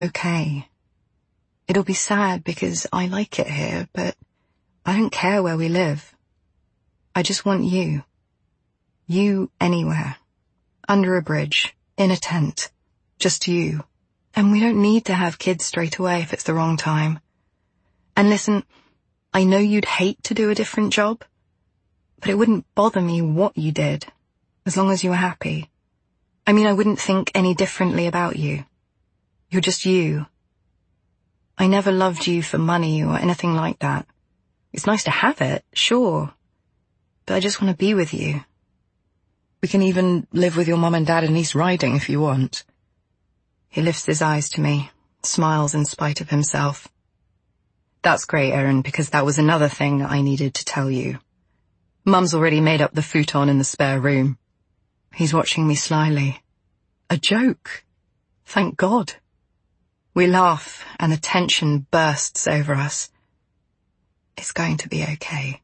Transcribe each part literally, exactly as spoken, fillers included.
okay. It'll be sad because I like it here, but I don't care where we live. I just want you. You anywhere. Under a bridge. In a tent. Just you. And we don't need to have kids straight away if it's the wrong time. And listen, I know you'd hate to do a different job, but it wouldn't bother me what you did, as long as you were happy. I mean, I wouldn't think any differently about you. You're just you. I never loved you for money or anything like that. It's nice to have it, sure, but I just want to be with you. We can even live with your mum and dad in East Riding if you want. He lifts his eyes to me, smiles in spite of himself. That's great, Erin, because that was another thing I needed to tell you. Mum's already made up the futon in the spare room. He's watching me slyly. A joke. Thank God. We laugh, and the tension bursts over us. It's going to be okay.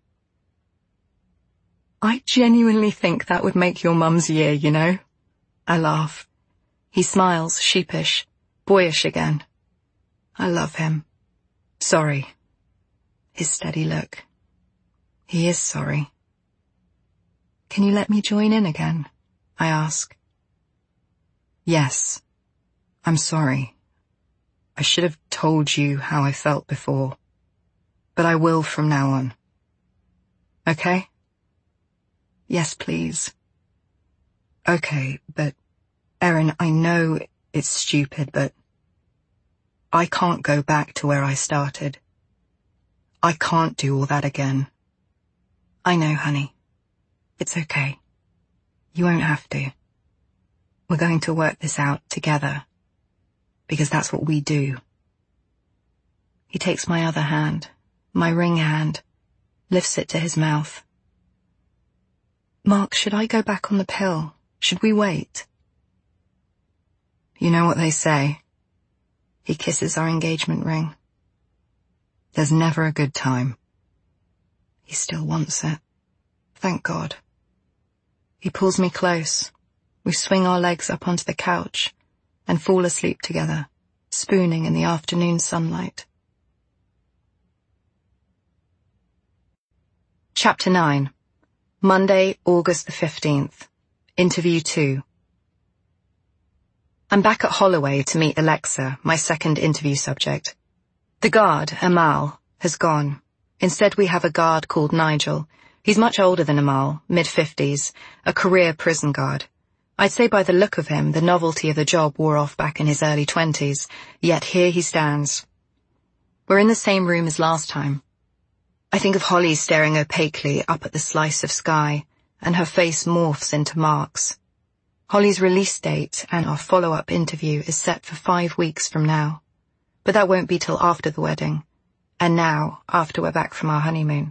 I genuinely think that would make your mum's year, you know? I laugh. He smiles, sheepish, boyish again. I love him. Sorry. His steady look. He is sorry. Can you let me join in again? I ask. Yes. I'm sorry. I should have told you how I felt before, but I will from now on. Okay? Yes, please. Okay, but, Erin, I know it's stupid, but I can't go back to where I started. I can't do all that again. I know, honey. It's okay. You won't have to. We're going to work this out together, because that's what we do. He takes my other hand, my ring hand, lifts it to his mouth. Mark, should I go back on the pill? Should we wait? You know what they say. He kisses our engagement ring. There's never a good time. He still wants it. Thank God. He pulls me close. We swing our legs up onto the couch and fall asleep together, spooning in the afternoon sunlight. Chapter nine. Monday, August the fifteenth. Interview two. I'm back at Holloway to meet Alexa, my second interview subject. The guard, Amal, has gone. Instead we have a guard called Nigel. He's much older than Amal, mid-fifties, a career prison guard. I'd say by the look of him, the novelty of the job wore off back in his early twenties, yet here he stands. We're in the same room as last time. I think of Holly staring opaquely up at the slice of sky, and her face morphs into Mark's. Holly's release date and our follow-up interview is set for five weeks from now, but that won't be till after the wedding, and now after we're back from our honeymoon.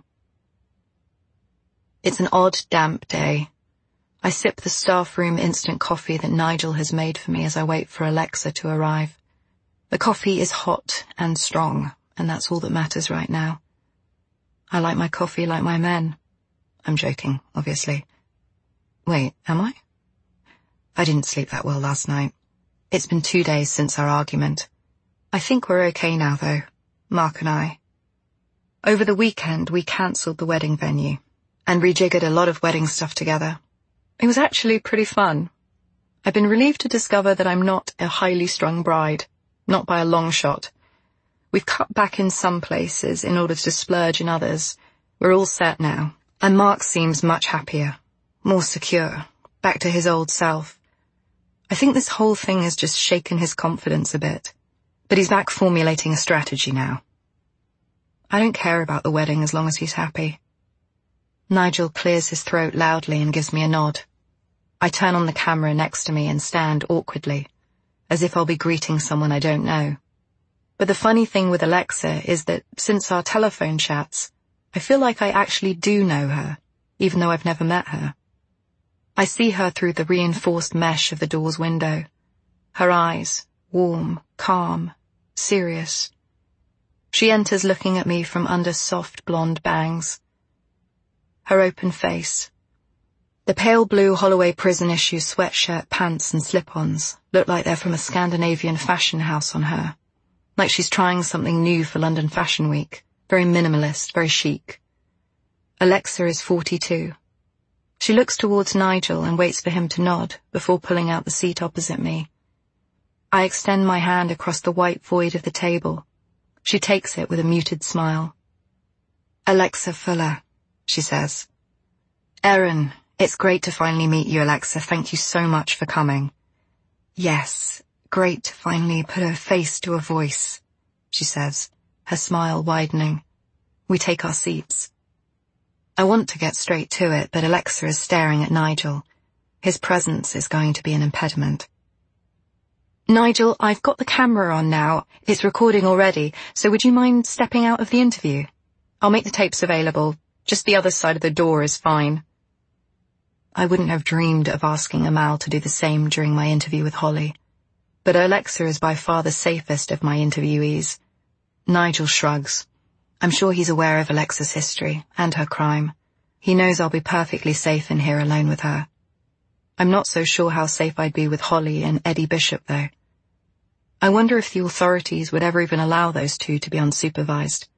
It's an odd, damp day. I sip the staff room instant coffee that Nigel has made for me as I wait for Alexa to arrive. The coffee is hot and strong, and that's all that matters right now. I like my coffee like my men. I'm joking, obviously. Wait, am I? I didn't sleep that well last night. It's been two days since our argument. I think we're okay now, though, Mark and I. Over the weekend, we cancelled the wedding venue and rejiggered a lot of wedding stuff together. It was actually pretty fun. I've been relieved to discover that I'm not a highly strung bride, not by a long shot. We've cut back in some places in order to splurge in others. We're all set now, and Mark seems much happier, more secure, back to his old self. I think this whole thing has just shaken his confidence a bit, but he's back formulating a strategy now. I don't care about the wedding as long as he's happy. Nigel clears his throat loudly and gives me a nod. I turn on the camera next to me and stand awkwardly, as if I'll be greeting someone I don't know. But the funny thing with Alexa is that since our telephone chats, I feel like I actually do know her, even though I've never met her. I see her through the reinforced mesh of the door's window. Her eyes, warm, calm, serious. She enters looking at me from under soft blonde bangs. Her open face. The pale blue Holloway prison issue sweatshirt, pants and slip-ons look like they're from a Scandinavian fashion house on her. Like she's trying something new for London Fashion Week. Very minimalist, very chic. Alexa is forty-two. She looks towards Nigel and waits for him to nod before pulling out the seat opposite me. I extend my hand across the white void of the table. She takes it with a muted smile. Alexa Fuller, she says. Erin, it's great to finally meet you, Alexa. Thank you so much for coming. Yes, great to finally put a face to a voice, she says, her smile widening. We take our seats. I want to get straight to it, but Alexa is staring at Nigel. His presence is going to be an impediment. Nigel, I've got the camera on now. It's recording already, so would you mind stepping out of the interview? I'll make the tapes available. Just the other side of the door is fine. I wouldn't have dreamed of asking Amal to do the same during my interview with Holly. But Alexa is by far the safest of my interviewees. Nigel shrugs. I'm sure he's aware of Alexa's history and her crime. He knows I'll be perfectly safe in here alone with her. I'm not so sure how safe I'd be with Holly and Eddie Bishop, though. I wonder if the authorities would ever even allow those two to be unsupervised.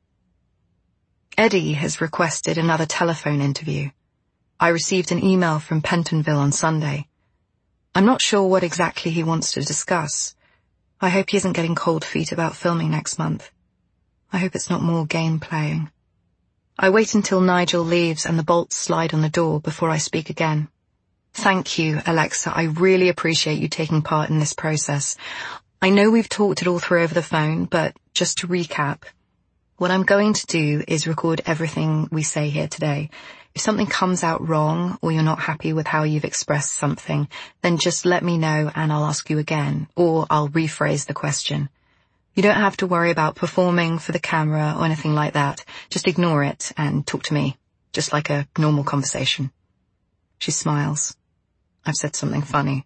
Eddie has requested another telephone interview. I received an email from Pentonville on Sunday. I'm not sure what exactly he wants to discuss. I hope he isn't getting cold feet about filming next month. I hope it's not more game playing. I wait until Nigel leaves and the bolts slide on the door before I speak again. Thank you, Alexa. I really appreciate you taking part in this process. I know we've talked it all through over the phone, but just to recap, what I'm going to do is record everything we say here today. If something comes out wrong or you're not happy with how you've expressed something, then just let me know and I'll ask you again, or I'll rephrase the question. You don't have to worry about performing for the camera or anything like that. Just ignore it and talk to me, just like a normal conversation. She smiles. I've said something funny.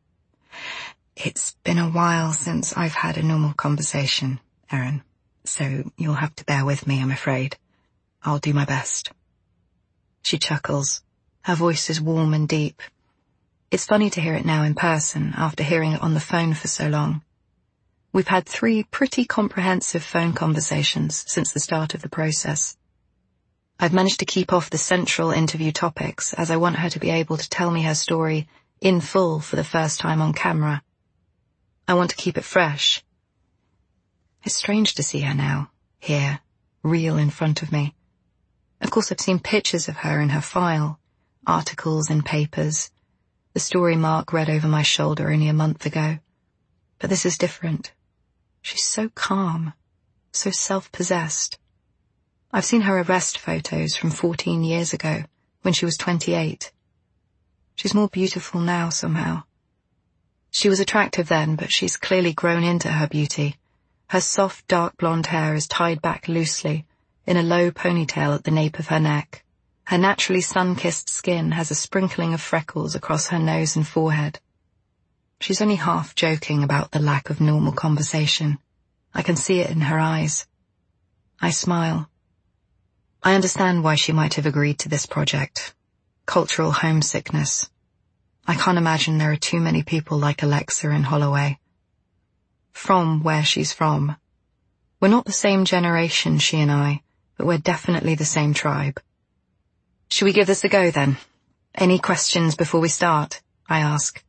It's been a while since I've had a normal conversation, Erin, so you'll have to bear with me, I'm afraid. I'll do my best. She chuckles. Her voice is warm and deep. It's funny to hear it now in person after hearing it on the phone for so long. We've had three pretty comprehensive phone conversations since the start of the process. I've managed to keep off the central interview topics as I want her to be able to tell me her story in full for the first time on camera. I want to keep it fresh. It's strange to see her now, here, real in front of me. Of course, I've seen pictures of her in her file, articles in papers, the story Mark read over my shoulder only a month ago. But this is different. She's so calm, so self-possessed. I've seen her arrest photos from fourteen years ago, when she was twenty-eight. She's more beautiful now somehow. She was attractive then, but she's clearly grown into her beauty. Her soft, dark blonde hair is tied back loosely, in a low ponytail at the nape of her neck. Her naturally sun-kissed skin has a sprinkling of freckles across her nose and forehead. She's only half joking about the lack of normal conversation. I can see it in her eyes. I smile. I understand why she might have agreed to this project. Cultural homesickness. I can't imagine there are too many people like Alexa in Holloway. From where she's from. We're not the same generation, she and I, but we're definitely the same tribe. Shall we give this a go then? Any questions before we start? I ask.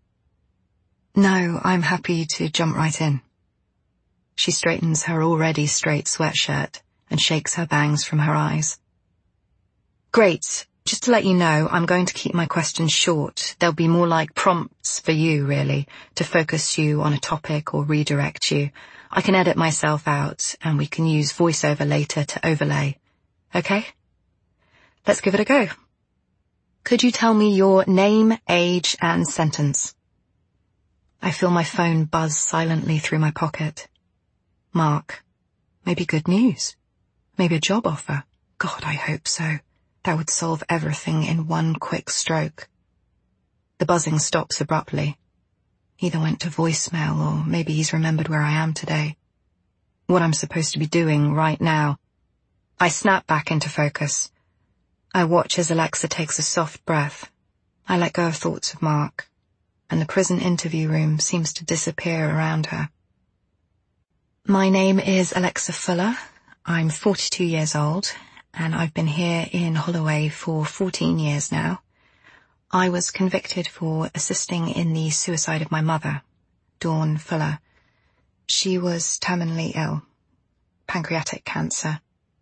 No, I'm happy to jump right in. She straightens her already straight sweatshirt and shakes her bangs from her eyes. Great. Just to let you know, I'm going to keep my questions short. They'll be more like prompts for you, really, to focus you on a topic or redirect you. I can edit myself out, and we can use voiceover later to overlay. Okay? Let's give it a go. Could you tell me your name, age, and sentence? I feel my phone buzz silently through my pocket. Mark. Maybe good news. Maybe a job offer. God, I hope so. That would solve everything in one quick stroke. The buzzing stops abruptly. Either went to voicemail or maybe he's remembered where I am today. What I'm supposed to be doing right now. I snap back into focus. I watch as Alexa takes a soft breath. I let go of thoughts of Mark, and the prison interview room seems to disappear around her. My name is Alexa Fuller. I'm forty-two years old, and I've been here in Holloway for fourteen years now. I was convicted for assisting in the suicide of my mother, Dawn Fuller. She was terminally ill, pancreatic cancer.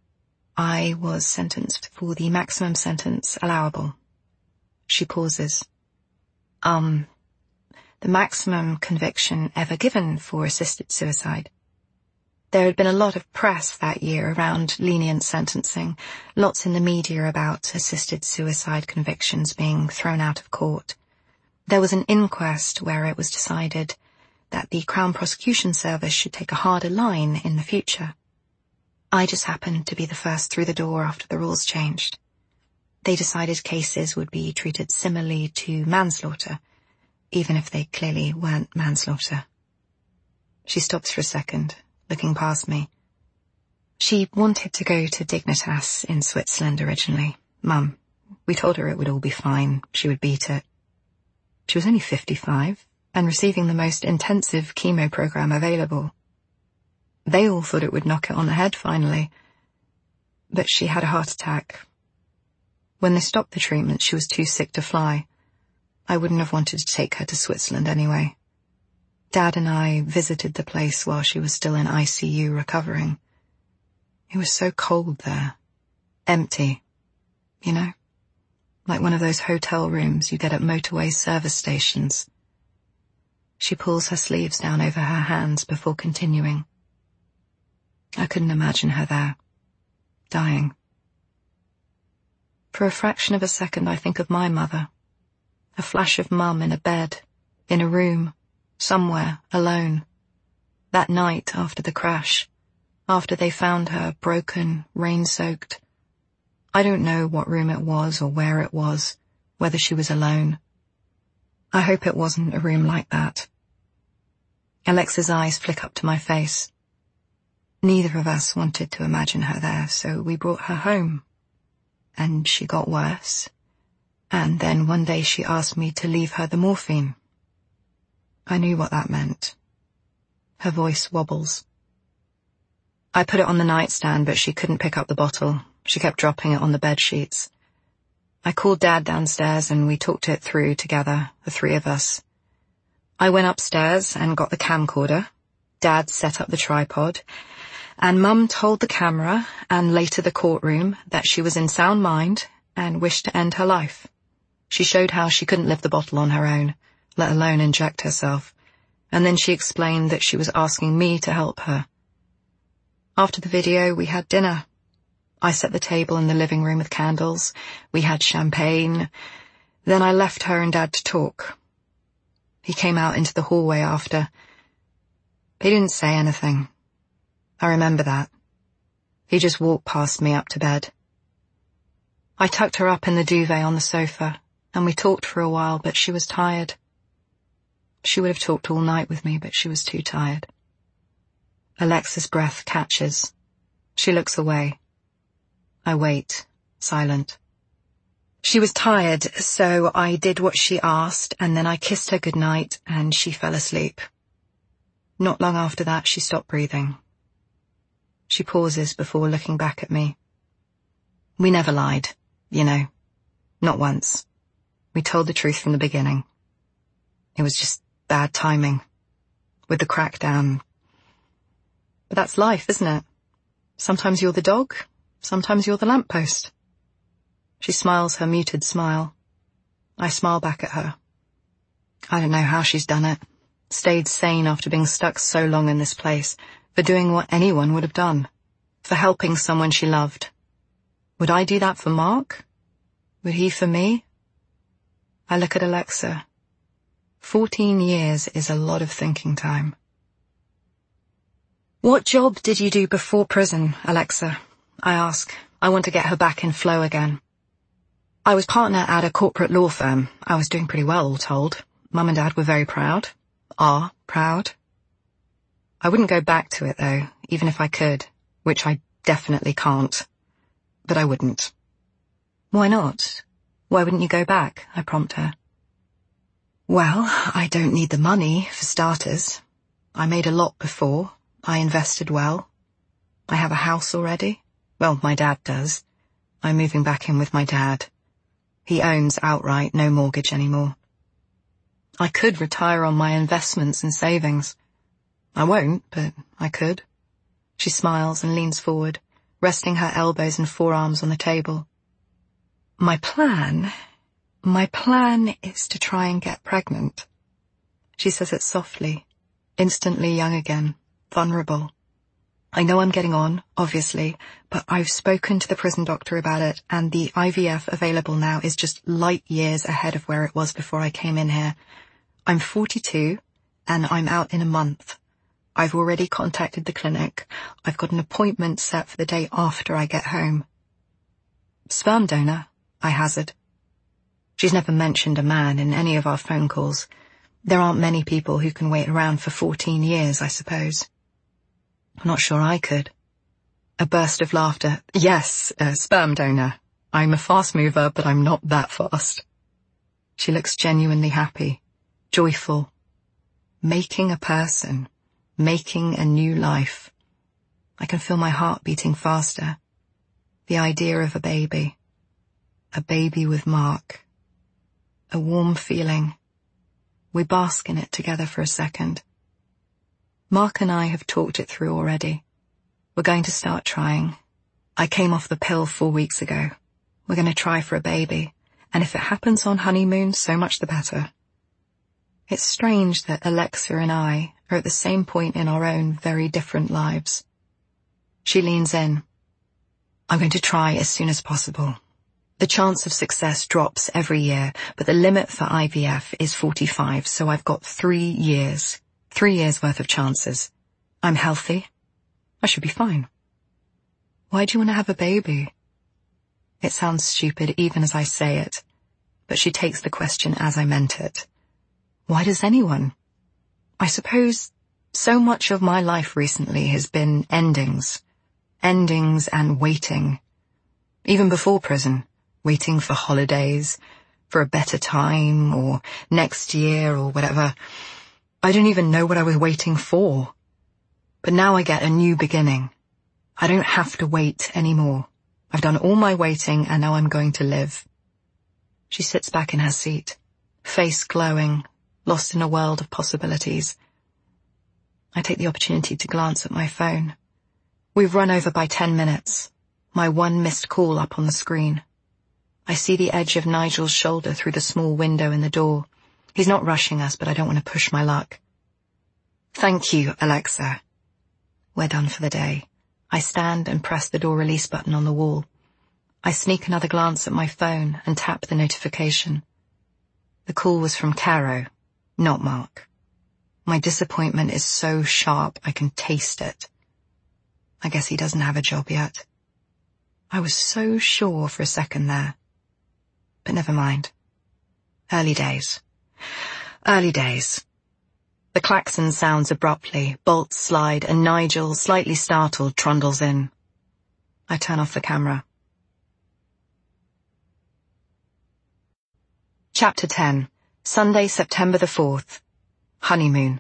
I was sentenced for the maximum sentence allowable. She pauses. Um, the maximum conviction ever given for assisted suicide. There had been a lot of press that year around lenient sentencing, lots in the media about assisted suicide convictions being thrown out of court. There was an inquest where it was decided that the Crown Prosecution Service should take a harder line in the future. I just happened to be the first through the door after the rules changed. They decided cases would be treated similarly to manslaughter, even if they clearly weren't manslaughter. She stops for a second, looking past me. She wanted to go to Dignitas in Switzerland originally. Mum, we told her it would all be fine, she would beat it. She was only fifty-five, and receiving the most intensive chemo program available. They all thought it would knock it on the head finally, but she had a heart attack. When they stopped the treatment, she was too sick to fly. I wouldn't have wanted to take her to Switzerland anyway. Dad and I visited the place while she was still in I C U recovering. It was so cold there. Empty. You know? Like one of those hotel rooms you get at motorway service stations. She pulls her sleeves down over her hands before continuing. I couldn't imagine her there, dying. For a fraction of a second I think of my mother. A flash of Mum in a bed, in a room, somewhere, alone. That night after the crash, after they found her broken, rain-soaked. I don't know what room it was or where it was, whether she was alone. I hope it wasn't a room like that. Alexa's eyes flick up to my face. Neither of us wanted to imagine her there, so we brought her home. And she got worse. And then one day she asked me to leave her the morphine. I knew what that meant. Her voice wobbles. I put it on the nightstand, but she couldn't pick up the bottle. She kept dropping it on the bed sheets. I called Dad downstairs and we talked it through together, the three of us. I went upstairs and got the camcorder. Dad set up the tripod. And Mum told the camera, and later the courtroom, that she was in sound mind and wished to end her life. She showed how she couldn't lift the bottle on her own, let alone inject herself, and then she explained that she was asking me to help her. After the video, we had dinner. I set the table in the living room with candles. We had champagne. Then I left her and Dad to talk. He came out into the hallway after. He didn't say anything. I remember that. He just walked past me up to bed. I tucked her up in the duvet on the sofa, and we talked for a while, but she was tired. She would have talked all night with me, but she was too tired. Alexa's breath catches. She looks away. I wait, silent. She was tired, so I did what she asked, and then I kissed her goodnight, and she fell asleep. Not long after that, she stopped breathing. She pauses before looking back at me. We never lied, you know. Not once. We told the truth from the beginning. It was just bad timing. With the crackdown. But that's life, isn't it? Sometimes you're the dog, sometimes you're the lamppost. She smiles her muted smile. I smile back at her. I don't know how she's done it. Stayed sane after being stuck so long in this place, for doing what anyone would have done. For helping someone she loved. Would I do that for Mark? Would he for me? I look at Alexa. Fourteen years is a lot of thinking time. What job did you do before prison, Alexa? I ask. I want to get her back in flow again. I was partner at a corporate law firm. I was doing pretty well, all told. Mum and Dad were very proud. Are proud. I wouldn't go back to it, though, even if I could, which I definitely can't. But I wouldn't. Why not? Why wouldn't you go back? I prompt her. Well, I don't need the money, for starters. I made a lot before. I invested well. I have a house already. Well, my dad does. I'm moving back in with my dad. He owns outright, no mortgage anymore. I could retire on my investments and savings. I won't, but I could. She smiles and leans forward, resting her elbows and forearms on the table. My plan, my plan is to try and get pregnant. She says it softly, instantly young again, vulnerable. I know I'm getting on, obviously, but I've spoken to the prison doctor about it, and the I V F available now is just light years ahead of where it was before I came in here. I'm forty-two, and I'm out in a month. I've already contacted the clinic. I've got an appointment set for the day after I get home. Sperm donor, I hazard. She's never mentioned a man in any of our phone calls. There aren't many people who can wait around for fourteen years, I suppose. I'm not sure I could. A burst of laughter. Yes, a sperm donor. I'm a fast mover, but I'm not that fast. She looks genuinely happy, joyful. Making a person, making a new life. I can feel my heart beating faster. The idea of a baby. A baby with Mark. A warm feeling. We bask in it together for a second. Mark and I have talked it through already. We're going to start trying. I came off the pill four weeks ago. We're going to try for a baby, and if it happens on honeymoon, so much the better. It's strange that Alexa and I are at the same point in our own very different lives. She leans in. I'm going to try as soon as possible. The chance of success drops every year, but the limit for I V F is forty-five, so I've got three years. Three years worth of chances. I'm healthy. I should be fine. Why do you want to have a baby? It sounds stupid even as I say it, but she takes the question as I meant it. Why does anyone? I suppose so much of my life recently has been endings. Endings and waiting. Even before prison, waiting for holidays, for a better time, or next year, or whatever. I don't even know what I was waiting for. But now I get a new beginning. I don't have to wait anymore. I've done all my waiting and now I'm going to live. She sits back in her seat, face glowing, lost in a world of possibilities. I take the opportunity to glance at my phone. We've run over by ten minutes. My one missed call up on the screen. I see the edge of Nigel's shoulder through the small window in the door. He's not rushing us, but I don't want to push my luck. Thank you, Alexa. We're done for the day. I stand and press the door release button on the wall. I sneak another glance at my phone and tap the notification. The call was from Caro, not Mark. My disappointment is so sharp I can taste it. I guess he doesn't have a job yet. I was so sure for a second there. But never mind. Early days. Early days. The klaxon sounds abruptly, bolts slide, and Nigel, slightly startled, trundles in. I turn off the camera. Chapter ten. Sunday, September the fourth. Honeymoon.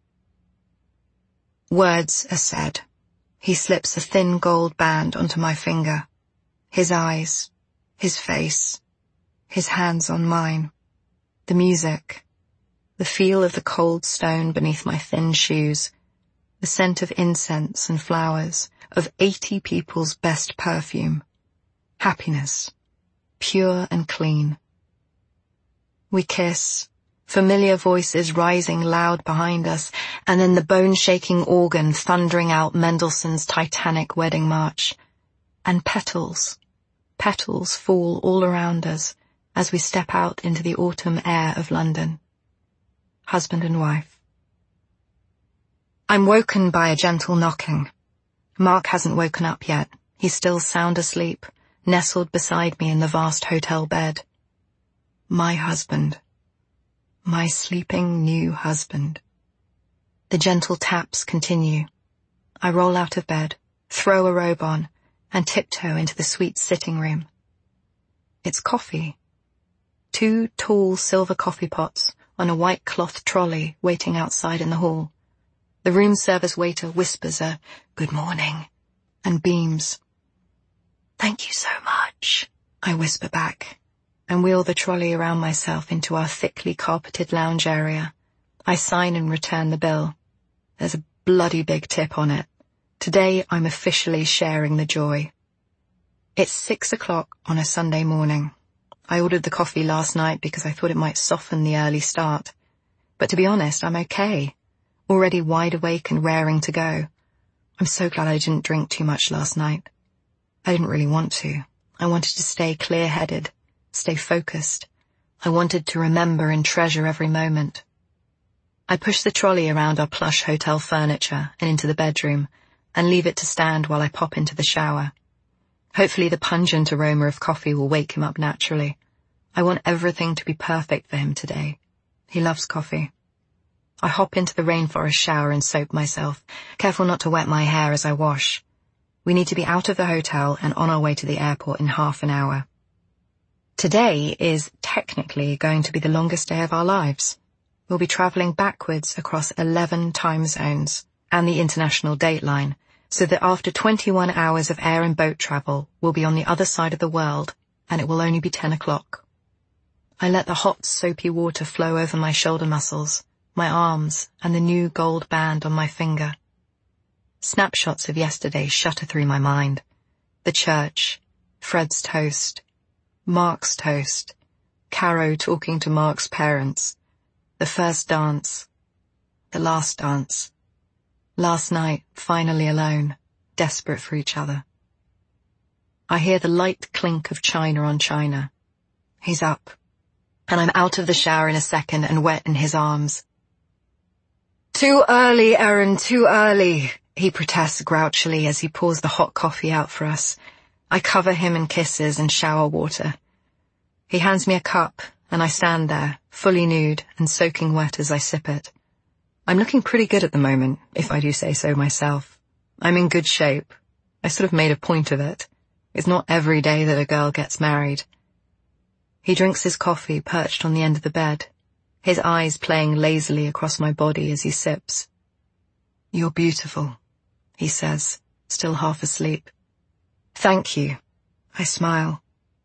Words are said. He slips a thin gold band onto my finger. His eyes, his face, his hands on mine. The music, the feel of the cold stone beneath my thin shoes, the scent of incense and flowers, of eighty people's best perfume. Happiness, pure and clean. We kiss, familiar voices rising loud behind us, and then the bone-shaking organ thundering out Mendelssohn's Titanic wedding march. And petals, petals fall all around us as we step out into the autumn air of London. Husband and wife. I'm woken by a gentle knocking. Mark hasn't woken up yet. He's still sound asleep, nestled beside me in the vast hotel bed. My husband. My sleeping new husband. The gentle taps continue. I roll out of bed, throw a robe on, and tiptoe into the sweet sitting room. It's coffee. two tall silver coffee pots on a white cloth trolley waiting outside in the hall. The room service waiter whispers a "good morning" and beams. "Thank you so much," I whisper back, and wheel the trolley around myself into our thickly carpeted lounge area. I sign and return the bill. There's a bloody big tip on it. Today I'm officially sharing the joy. It's six o'clock on a Sunday morning. I ordered the coffee last night because I thought it might soften the early start. But to be honest, I'm okay. Already wide awake and raring to go. I'm so glad I didn't drink too much last night. I didn't really want to. I wanted to stay clear-headed, stay focused. I wanted to remember and treasure every moment. I push the trolley around our plush hotel furniture and into the bedroom, and leave it to stand while I pop into the shower. Hopefully the pungent aroma of coffee will wake him up naturally. I want everything to be perfect for him today. He loves coffee. I hop into the rainforest shower and soap myself, careful not to wet my hair as I wash. We need to be out of the hotel and on our way to the airport in half an hour. Today is technically going to be the longest day of our lives. We'll be traveling backwards across eleven time zones and the international dateline, so that after twenty-one hours of air and boat travel, we'll be on the other side of the world, and it will only be ten o'clock. I let the hot, soapy water flow over my shoulder muscles, my arms, and the new gold band on my finger. Snapshots of yesterday shutter through my mind. The church, Fred's toast, Mark's toast, Caro talking to Mark's parents, the first dance, the last dance. Last night, finally alone, desperate for each other. I hear the light clink of china on china. He's up, and I'm out of the shower in a second and wet in his arms. "Too early, Erin, too early," he protests grouchily as he pours the hot coffee out for us. I cover him in kisses and shower water. He hands me a cup, and I stand there, fully nude and soaking wet as I sip it. I'm looking pretty good at the moment, if I do say so myself. I'm in good shape. I sort of made a point of it. It's not every day that a girl gets married. He drinks his coffee perched on the end of the bed, his eyes playing lazily across my body as he sips. "You're beautiful," he says, still half asleep. "Thank you." I smile.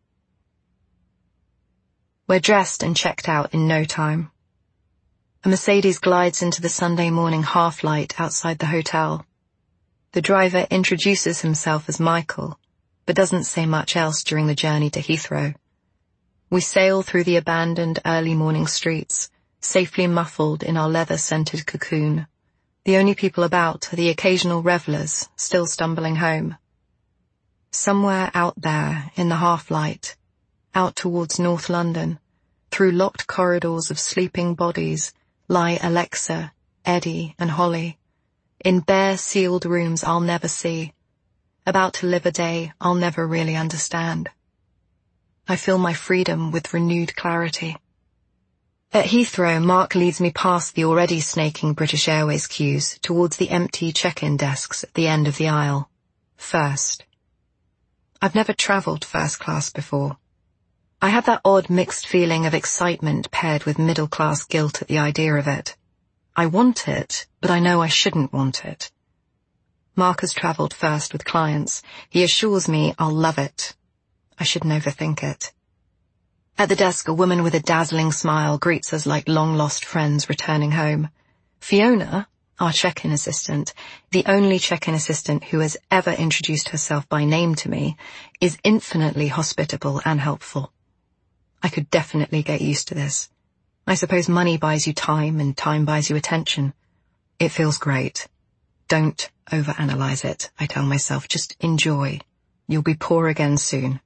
We're dressed and checked out in no time. A Mercedes glides into the Sunday morning half-light outside the hotel. The driver introduces himself as Michael, but doesn't say much else during the journey to Heathrow. We sail through the abandoned early morning streets, safely muffled in our leather-scented cocoon. The only people about are the occasional revellers still stumbling home. Somewhere out there in the half-light, out towards North London, through locked corridors of sleeping bodies, lie Alexa, Eddie, and Holly, in bare sealed rooms I'll never see, about to live a day I'll never really understand. I feel my freedom with renewed clarity. At Heathrow, Mark leads me past the already snaking British Airways queues towards the empty check-in desks at the end of the aisle. First. I've never travelled first class before. I have that odd mixed feeling of excitement paired with middle-class guilt at the idea of it. I want it, but I know I shouldn't want it. Mark has travelled first with clients. He assures me I'll love it. I shouldn't overthink it. At the desk, a woman with a dazzling smile greets us like long-lost friends returning home. Fiona, our check-in assistant, the only check-in assistant who has ever introduced herself by name to me, is infinitely hospitable and helpful. I could definitely get used to this. I suppose money buys you time and time buys you attention. It feels great. Don't overanalyze it, I tell myself. Just enjoy. You'll be poor again soon.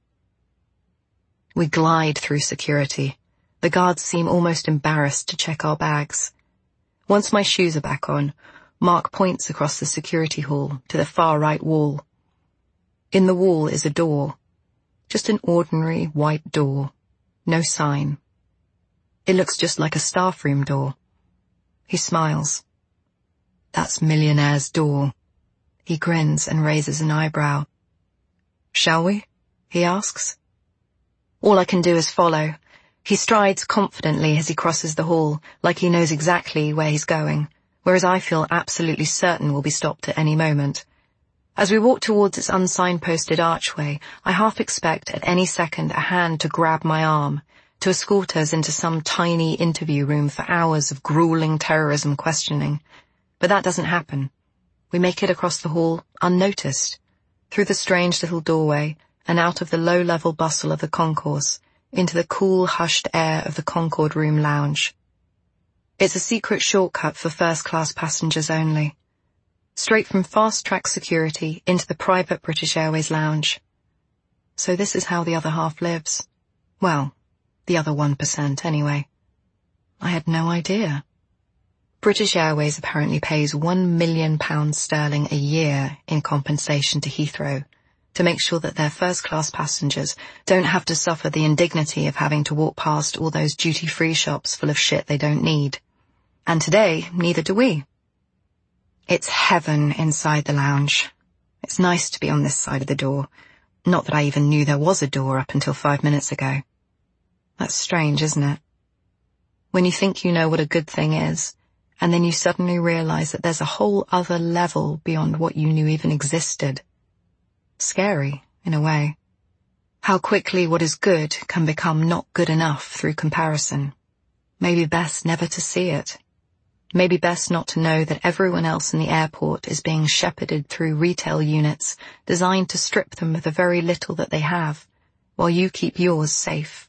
We glide through security. The guards seem almost embarrassed to check our bags. Once my shoes are back on, Mark points across the security hall to the far right wall. In the wall is a door. Just an ordinary white door. No sign. It looks just like a staff room door. He smiles. That's Millionaire's door. He grins and raises an eyebrow. "Shall we?" he asks. All I can do is follow. He strides confidently as he crosses the hall, like he knows exactly where he's going, whereas I feel absolutely certain we'll be stopped at any moment. As we walk towards its unsignposted archway, I half expect at any second a hand to grab my arm, to escort us into some tiny interview room for hours of grueling terrorism questioning. But that doesn't happen. We make it across the hall, unnoticed, through the strange little doorway, and out of the low-level bustle of the concourse, into the cool, hushed air of the Concorde Room lounge. It's a secret shortcut for first-class passengers only. Straight from fast-track security into the private British Airways lounge. So this is how the other half lives. Well, the other one percent anyway. I had no idea. British Airways apparently pays one million pounds sterling a year in compensation to Heathrow to make sure that their first-class passengers don't have to suffer the indignity of having to walk past all those duty-free shops full of shit they don't need. And today, neither do we. It's heaven inside the lounge. It's nice to be on this side of the door. Not that I even knew there was a door up until five minutes ago. That's strange, isn't it? When you think you know what a good thing is, and then you suddenly realize that there's a whole other level beyond what you knew even existed. Scary, in a way. How quickly what is good can become not good enough through comparison. Maybe best never to see it. Maybe best not to know that everyone else in the airport is being shepherded through retail units designed to strip them of the very little that they have, while you keep yours safe.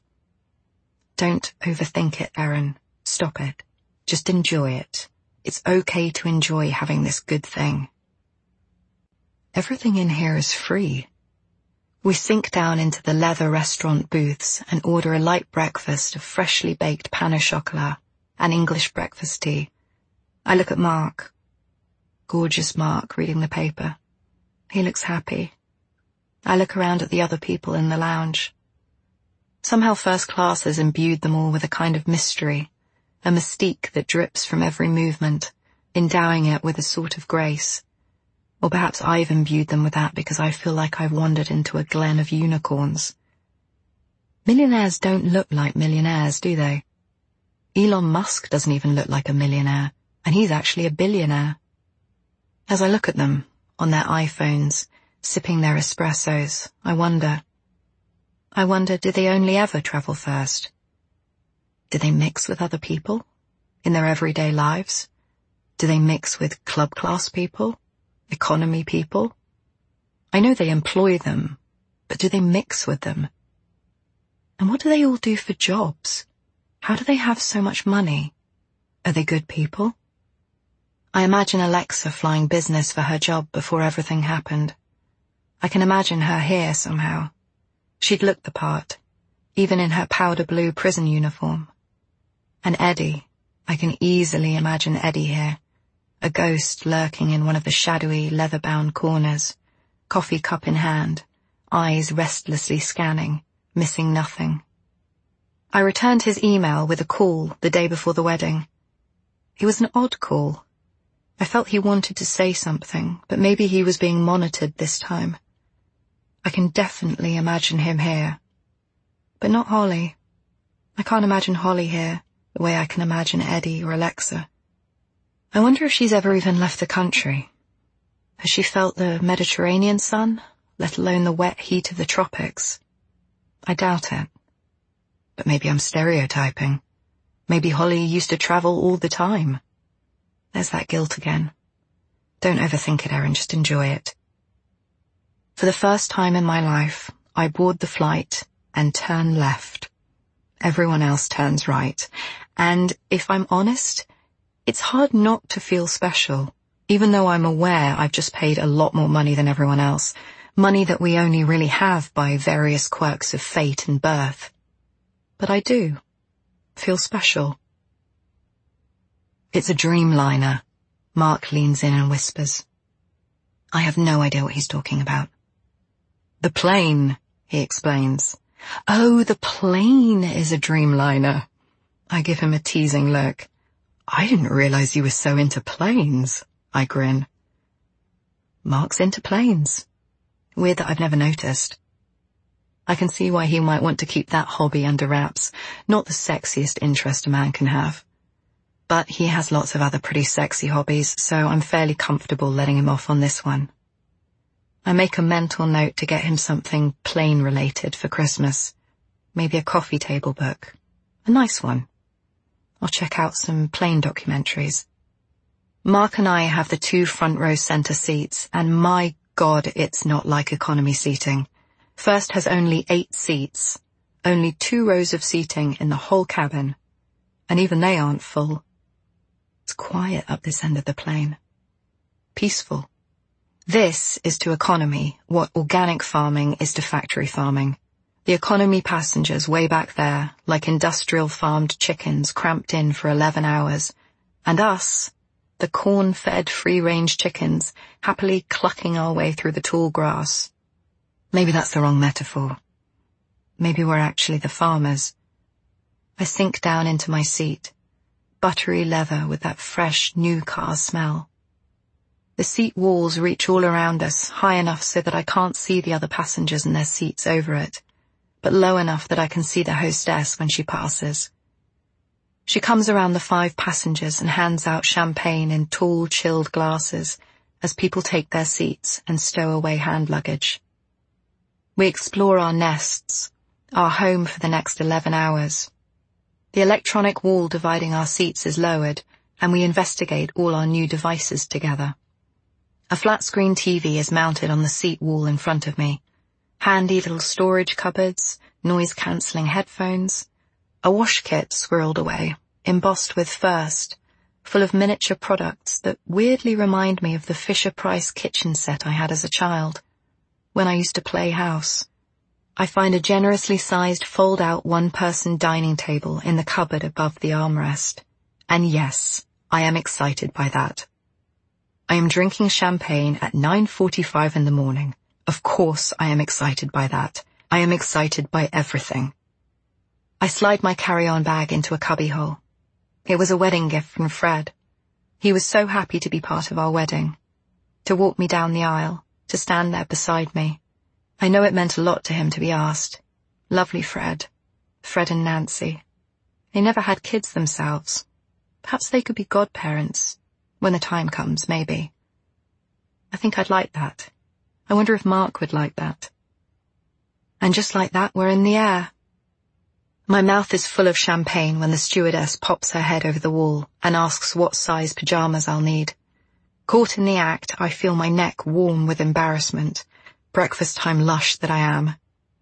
Don't overthink it, Erin. Stop it. Just enjoy it. It's okay to enjoy having this good thing. Everything in here is free. We sink down into the leather restaurant booths and order a light breakfast of freshly baked pain au chocolat and English breakfast tea. I look at Mark. Gorgeous Mark reading the paper. He looks happy. I look around at the other people in the lounge. Somehow first class has imbued them all with a kind of mystery, a mystique that drips from every movement, endowing it with a sort of grace. Or perhaps I've imbued them with that because I feel like I've wandered into a glen of unicorns. Millionaires don't look like millionaires, do they? Elon Musk doesn't even look like a millionaire, and he's actually a billionaire. As I look at them, on their iPhones, sipping their espressos, I wonder. I wonder, do they only ever travel first? Do they mix with other people in their everyday lives? Do they mix with club class people? Economy people? I know they employ them, but do they mix with them? And what do they all do for jobs? How do they have so much money? Are they good people? I imagine Alexa flying business for her job before everything happened. I can imagine her here somehow. She'd look the part, even in her powder blue prison uniform. And Eddie, I can easily imagine Eddie here, a ghost lurking in one of the shadowy, leather-bound corners, coffee cup in hand, eyes restlessly scanning, missing nothing. I returned his email with a call the day before the wedding. It was an odd call. I felt he wanted to say something, but maybe he was being monitored this time. I can definitely imagine him here. But not Holly. I can't imagine Holly here the way I can imagine Eddie or Alexa. I wonder if she's ever even left the country. Has she felt the Mediterranean sun, let alone the wet heat of the tropics? I doubt it. But maybe I'm stereotyping. Maybe Holly used to travel all the time. There's that guilt again. Don't overthink it, Erin, just enjoy it. For the first time in my life, I board the flight and turn left. Everyone else turns right. And if I'm honest, it's hard not to feel special, even though I'm aware I've just paid a lot more money than everyone else, money that we only really have by various quirks of fate and birth. But I do feel special. It's a Dreamliner. Mark leans in and whispers. I have no idea what he's talking about. The plane, he explains. Oh, the plane is a Dreamliner. I give him a teasing look. I didn't realize you were so into planes, I grin. Mark's into planes. Weird that I've never noticed. I can see why he might want to keep that hobby under wraps, not the sexiest interest a man can have. But he has lots of other pretty sexy hobbies, so I'm fairly comfortable letting him off on this one. I make a mental note to get him something plane-related for Christmas. Maybe a coffee table book. A nice one. I'll check out some plane documentaries. Mark and I have the two front row center seats, and my God, it's not like economy seating. First has only eight seats, only two rows of seating in the whole cabin, and even they aren't full. It's quiet up this end of the plane. Peaceful. This is to economy what organic farming is to factory farming. The economy passengers way back there, like industrial farmed chickens cramped in for eleven hours, and us, the corn-fed free-range chickens, happily clucking our way through the tall grass. Maybe that's the wrong metaphor. Maybe we're actually the farmers. I sink down into my seat, buttery leather with that fresh new car smell. The seat walls reach all around us, high enough so that I can't see the other passengers and their seats over it, but low enough that I can see the hostess when she passes. She comes around the five passengers and hands out champagne in tall, chilled glasses as people take their seats and stow away hand luggage. We explore our nests, our home for the next eleven hours. The electronic wall dividing our seats is lowered, and we investigate all our new devices together. A flat-screen T V is mounted on the seat wall in front of me. Handy little storage cupboards, noise-cancelling headphones, a wash kit squirreled away, embossed with First, full of miniature products that weirdly remind me of the Fisher-Price kitchen set I had as a child, when I used to play house. I find a generously sized fold-out one-person dining table in the cupboard above the armrest. And yes, I am excited by that. I am drinking champagne at nine forty-five in the morning. Of course I am excited by that. I am excited by everything. I slide my carry-on bag into a cubbyhole. It was a wedding gift from Fred. He was so happy to be part of our wedding, to walk me down the aisle, to stand there beside me. I know it meant a lot to him to be asked. Lovely Fred. Fred and Nancy. They never had kids themselves. Perhaps they could be godparents. When the time comes, maybe. I think I'd like that. I wonder if Mark would like that. And just like that, we're in the air. My mouth is full of champagne when the stewardess pops her head over the wall and asks what size pajamas I'll need. Caught in the act, I feel my neck warm with embarrassment, breakfast time lush that I am.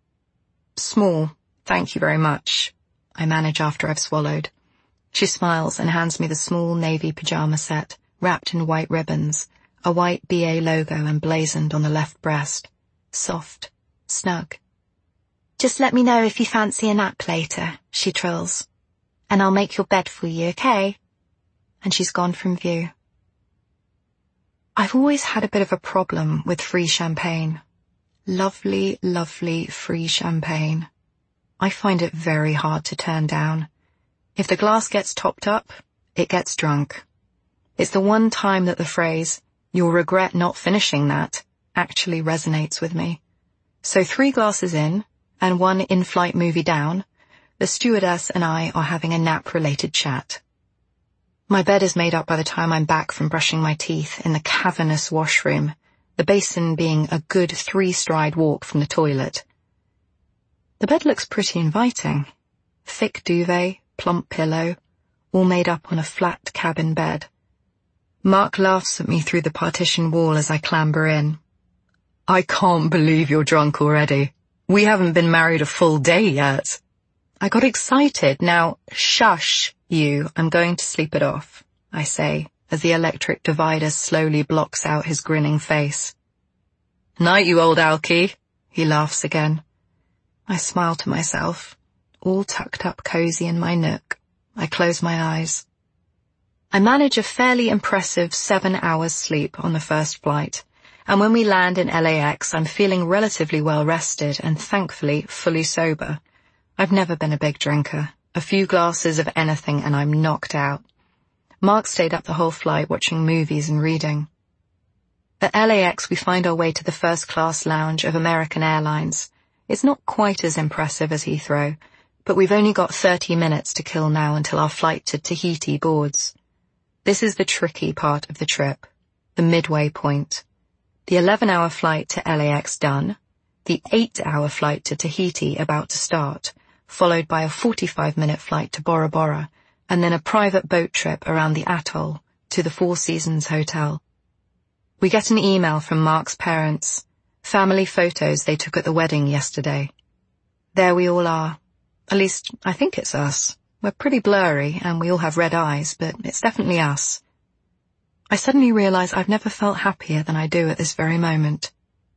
Small, thank you very much, I manage after I've swallowed. She smiles and hands me the small navy pajama set, wrapped in white ribbons, a white B A logo emblazoned on the left breast. Soft, snug. Just let me know if you fancy a nap later, she trills. And I'll make your bed for you, okay? And she's gone from view. I've always had a bit of a problem with free champagne. Lovely, lovely free champagne. I find it very hard to turn down. If the glass gets topped up, it gets drunk. It's the one time that the phrase, "You'll regret not finishing that," actually resonates with me. So three glasses in, and one in-flight movie down, the stewardess and I are having a nap-related chat. My bed is made up by the time I'm back from brushing my teeth in the cavernous washroom, the basin being a good three-stride walk from the toilet. The bed looks pretty inviting. Thick duvet, plump pillow, all made up on a flat cabin bed. Mark laughs at me through the partition wall as I clamber in. I can't believe you're drunk already. We haven't been married a full day yet. I got excited. Now, shush, you. I'm going to sleep it off, I say, as the electric divider slowly blocks out his grinning face. Night, you old alky, he laughs again. I smile to myself, all tucked up cozy in my nook. I close my eyes. I manage a fairly impressive seven hours sleep on the first flight, and when we land in L A X, I'm feeling relatively well rested and thankfully fully sober. I've never been a big drinker. A few glasses of anything and I'm knocked out. Mark stayed up the whole flight watching movies and reading. At L A X, we find our way to the first-class lounge of American Airlines. It's not quite as impressive as Heathrow, but we've only got thirty minutes to kill now until our flight to Tahiti boards. This is the tricky part of the trip, the midway point. The eleven-hour flight to L A X done, the eight-hour flight to Tahiti about to start, followed by a forty-five minute flight to Bora Bora, and then a private boat trip around the atoll to the Four Seasons Hotel. We get an email from Mark's parents, family photos they took at the wedding yesterday. There we all are. At least, I think it's us. We're pretty blurry, and we all have red eyes, but it's definitely us. I suddenly realise I've never felt happier than I do at this very moment.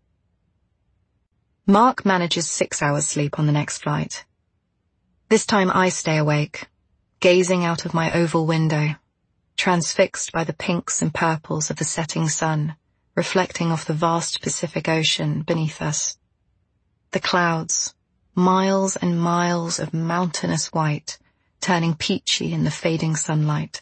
Mark manages six hours sleep on the next flight. This time I stay awake, gazing out of my oval window, transfixed by the pinks and purples of the setting sun, reflecting off the vast Pacific Ocean beneath us. The clouds, miles and miles of mountainous white, turning peachy in the fading sunlight.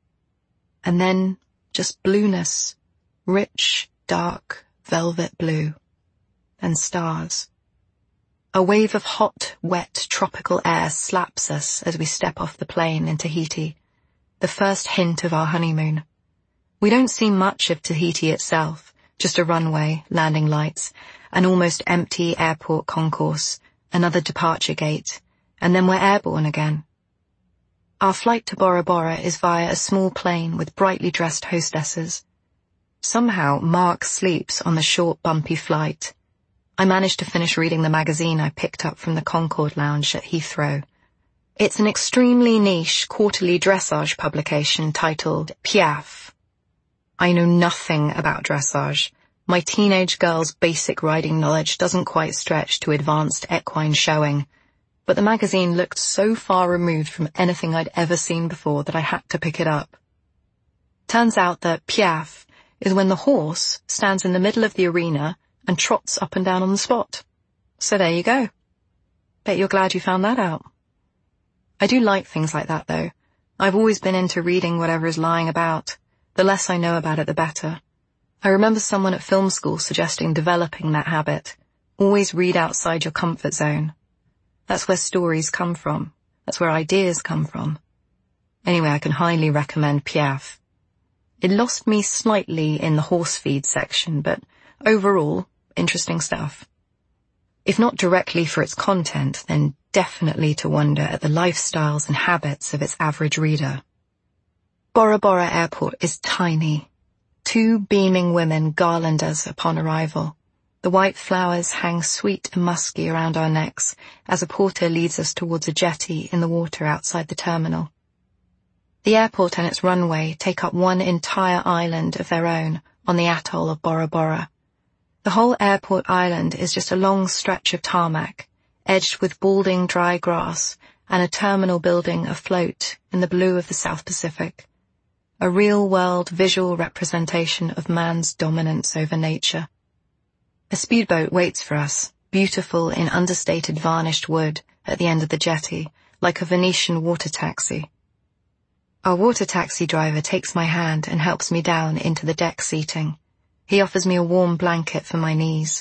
And then just blueness, rich, dark, velvet blue, and stars. A wave of hot, wet, tropical air slaps us as we step off the plane in Tahiti, the first hint of our honeymoon. We don't see much of Tahiti itself, just a runway, landing lights, an almost empty airport concourse, another departure gate, and then we're airborne again. Our flight to Bora Bora is via a small plane with brightly dressed hostesses. Somehow Mark sleeps on the short, bumpy flight. I managed to finish reading the magazine I picked up from the Concorde Lounge at Heathrow. It's an extremely niche quarterly dressage publication titled Piaffe. I know nothing about dressage. My teenage girl's basic riding knowledge doesn't quite stretch to advanced equine showing, but the magazine looked so far removed from anything I'd ever seen before that I had to pick it up. Turns out that Piaffe is when the horse stands in the middle of the arena and trots up and down on the spot. So there you go. Bet you're glad you found that out. I do like things like that, though. I've always been into reading whatever is lying about. The less I know about it, the better. I remember someone at film school suggesting developing that habit. Always read outside your comfort zone. That's where stories come from. That's where ideas come from. Anyway, I can highly recommend Piaffe. It lost me slightly in the horse feed section, but overall, interesting stuff. If not directly for its content, then definitely to wonder at the lifestyles and habits of its average reader. Bora Bora Airport is tiny. Two beaming women garland us upon arrival. The white flowers hang sweet and musky around our necks as a porter leads us towards a jetty in the water outside the terminal. The airport and its runway take up one entire island of their own on the atoll of Bora Bora. The whole airport island is just a long stretch of tarmac, edged with balding dry grass and a terminal building afloat in the blue of the South Pacific. A real-world visual representation of man's dominance over nature. A speedboat waits for us, beautiful in understated varnished wood, at the end of the jetty, like a Venetian water taxi. Our water taxi driver takes my hand and helps me down into the deck seating. He offers me a warm blanket for my knees.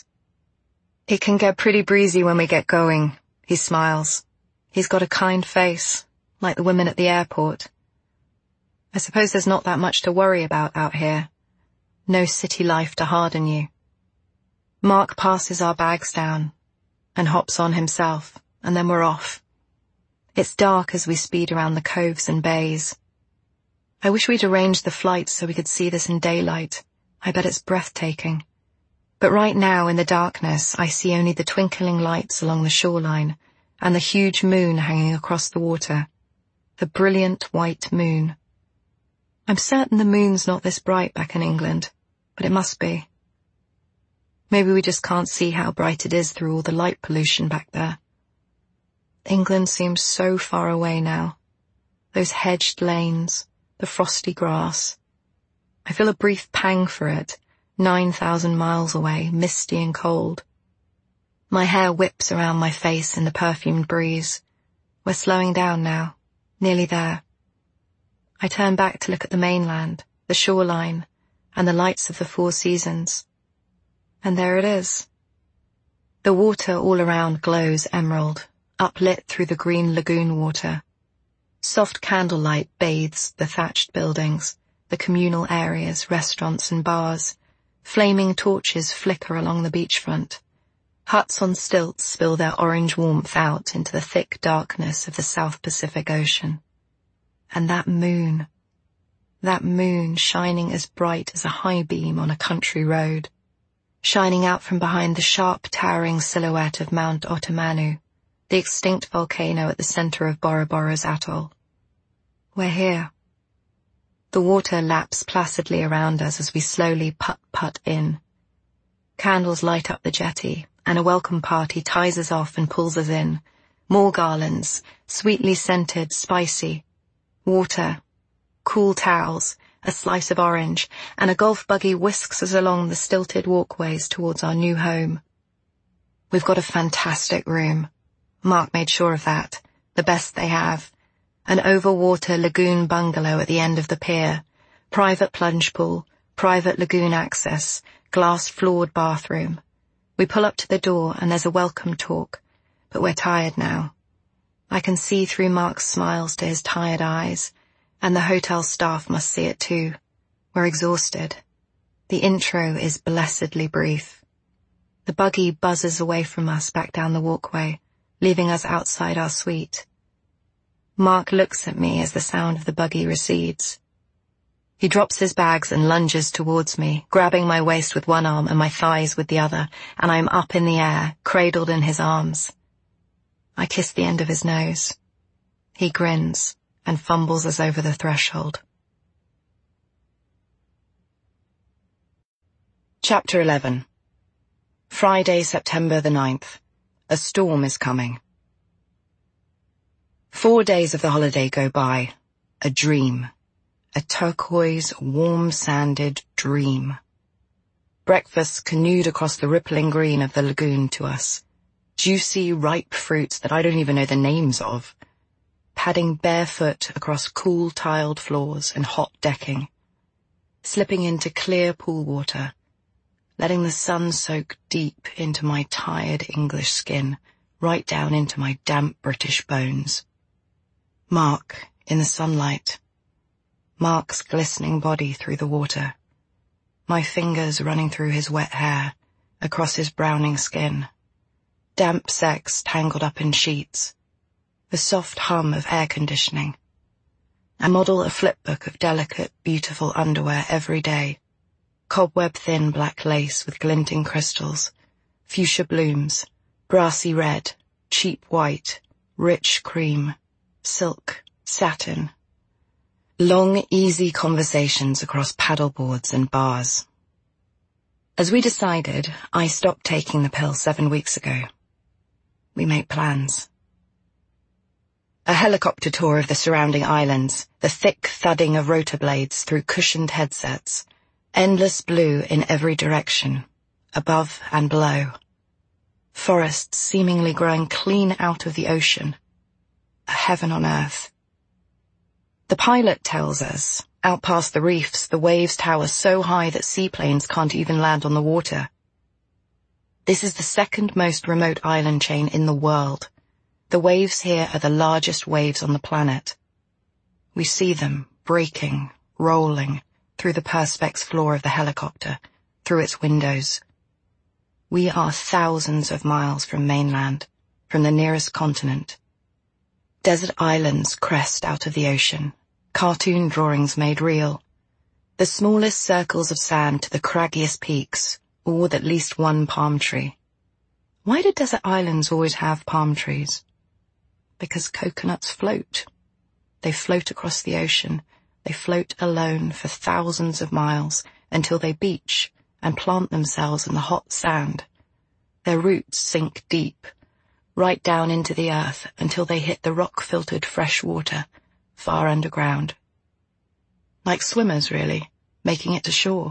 It can get pretty breezy when we get going, he smiles. He's got a kind face, like the women at the airport. I suppose there's not that much to worry about out here. No city life to harden you. Mark passes our bags down and hops on himself, and then we're off. It's dark as we speed around the coves and bays. I wish we'd arranged the flight so we could see this in daylight. I bet it's breathtaking. But right now in the darkness I see only the twinkling lights along the shoreline and the huge moon hanging across the water. The brilliant white moon. I'm certain the moon's not this bright back in England, but it must be. Maybe we just can't see how bright it is through all the light pollution back there. England seems so far away now. Those hedged lanes, the frosty grass. I feel a brief pang for it, nine thousand miles away, misty and cold. My hair whips around my face in the perfumed breeze. We're slowing down now, nearly there. I turn back to look at the mainland, the shoreline, and the lights of the Four Seasons. And there it is. The water all around glows emerald, uplit through the green lagoon water. Soft candlelight bathes the thatched buildings, the communal areas, restaurants and bars. Flaming torches flicker along the beachfront. Huts on stilts spill their orange warmth out into the thick darkness of the South Pacific Ocean. And that moon, that moon shining as bright as a high beam on a country road, shining out from behind the sharp towering silhouette of Mount Otomanu, the extinct volcano at the center of Bora Bora's atoll. We're here. The water laps placidly around us as we slowly putt-putt in. Candles light up the jetty, and a welcome party ties us off and pulls us in. More garlands, sweetly scented, spicy. Water, cool towels, a slice of orange, and a golf buggy whisks us along the stilted walkways towards our new home. We've got a fantastic room. Mark made sure of that. The best they have. An overwater lagoon bungalow at the end of the pier, private plunge pool, private lagoon access, glass-floored bathroom. We pull up to the door and there's a welcome talk, but we're tired now. I can see through Mark's smiles to his tired eyes, and the hotel staff must see it too. We're exhausted. The intro is blessedly brief. The buggy buzzes away from us back down the walkway, leaving us outside our suite. Mark looks at me as the sound of the buggy recedes. He drops his bags and lunges towards me, grabbing my waist with one arm and my thighs with the other, and I'm up in the air, cradled in his arms. I kiss the end of his nose. He grins and fumbles us over the threshold. Chapter eleven. Friday, September the ninth. A storm is coming. Four days of the holiday go by. A dream. A turquoise, warm-sanded dream. Breakfasts canoed across the rippling green of the lagoon to us. Juicy, ripe fruits that I don't even know the names of. Padding barefoot across cool tiled floors and hot decking. Slipping into clear pool water. Letting the sun soak deep into my tired English skin, right down into my damp British bones. Mark in the sunlight. Mark's glistening body through the water. My fingers running through his wet hair, across his browning skin. Damp sex tangled up in sheets. The soft hum of air conditioning. I model a flipbook of delicate, beautiful underwear every day. Cobweb-thin black lace with glinting crystals. Fuchsia blooms. Brassy red. Cheap white. Rich cream. Silk, satin. Long, easy conversations across paddleboards and bars. As we decided, I stopped taking the pill seven weeks ago. We make plans. A helicopter tour of the surrounding islands, the thick thudding of rotor blades through cushioned headsets, endless blue in every direction, above and below. Forests seemingly growing clean out of the ocean. A heaven on earth. The pilot tells us, out past the reefs, the waves tower so high that seaplanes can't even land on the water. This is the second most remote island chain in the world. The waves here are the largest waves on the planet. We see them breaking, rolling, through the perspex floor of the helicopter, through its windows. We are thousands of miles from mainland, from the nearest continent. Desert islands crest out of the ocean, cartoon drawings made real. The smallest circles of sand to the craggiest peaks, all with at least one palm tree. Why do desert islands always have palm trees? Because coconuts float. They float across the ocean. They float alone for thousands of miles until they beach and plant themselves in the hot sand. Their roots sink deep, right down into the earth until they hit the rock-filtered fresh water, far underground. Like swimmers, really, making it to shore.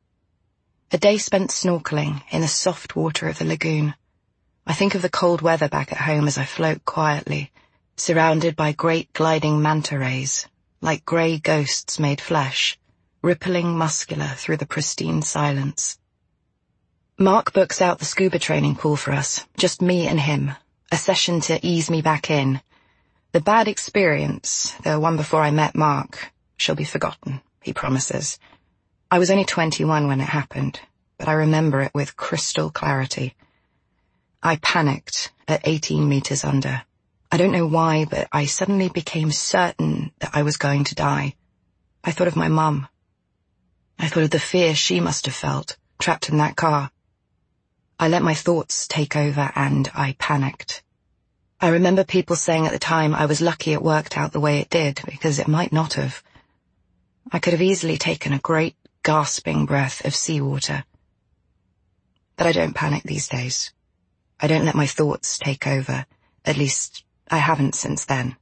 A day spent snorkeling in the soft water of the lagoon. I think of the cold weather back at home as I float quietly, surrounded by great gliding manta rays, like grey ghosts made flesh, rippling muscular through the pristine silence. Mark books out the scuba training pool for us, just me and him, a session to ease me back in. The bad experience, the one before I met Mark, shall be forgotten, he promises. I was only twenty-one when it happened, but I remember it with crystal clarity. I panicked at eighteen meters under. I don't know why, but I suddenly became certain that I was going to die. I thought of my mum. I thought of the fear she must have felt, trapped in that car. I let my thoughts take over and I panicked. I remember people saying at the time I was lucky it worked out the way it did, because it might not have. I could have easily taken a great gasping breath of seawater. But I don't panic these days. I don't let my thoughts take over. At least, I haven't since then.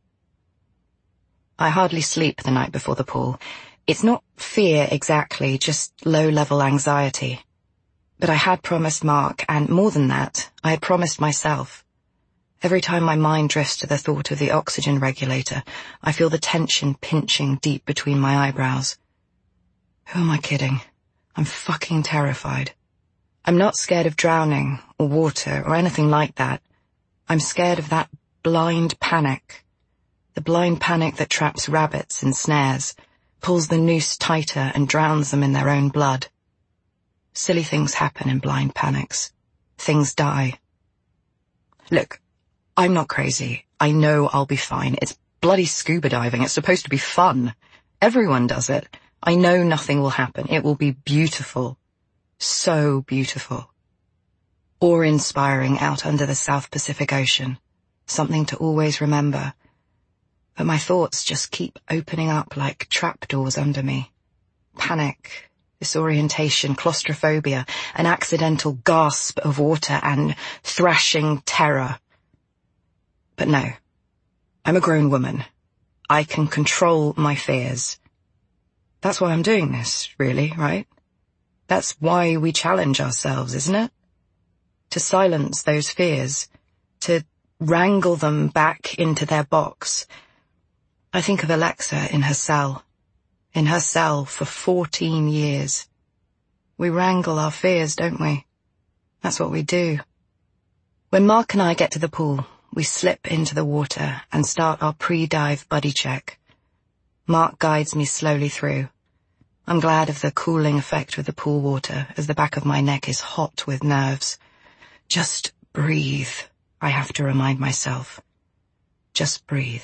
I hardly sleep the night before the pool. It's not fear exactly, just low-level anxiety. But I had promised Mark, and more than that, I had promised myself. Every time my mind drifts to the thought of the oxygen regulator, I feel the tension pinching deep between my eyebrows. Who am I kidding? I'm fucking terrified. I'm not scared of drowning, or water, or anything like that. I'm scared of that blind panic. The blind panic that traps rabbits in snares, pulls the noose tighter and drowns them in their own blood. Silly things happen in blind panics. Things die. Look, I'm not crazy. I know I'll be fine. It's bloody scuba diving. It's supposed to be fun. Everyone does it. I know nothing will happen. It will be beautiful. So beautiful. Awe-inspiring out under the South Pacific Ocean. Something to always remember. But my thoughts just keep opening up like trapdoors under me. Panic, disorientation, claustrophobia, an accidental gasp of water, and thrashing terror. But no, I'm a grown woman. I can control my fears. That's why I'm doing this, really, right? That's why we challenge ourselves, isn't it? To silence those fears, to wrangle them back into their box. I think of Alexa in her cell. In her cell for fourteen years. We wrangle our fears, don't we? That's what we do. When Mark and I get to the pool, we slip into the water and start our pre-dive buddy check. Mark guides me slowly through. I'm glad of the cooling effect of the pool water, as the back of my neck is hot with nerves. Just breathe, I have to remind myself. Just breathe.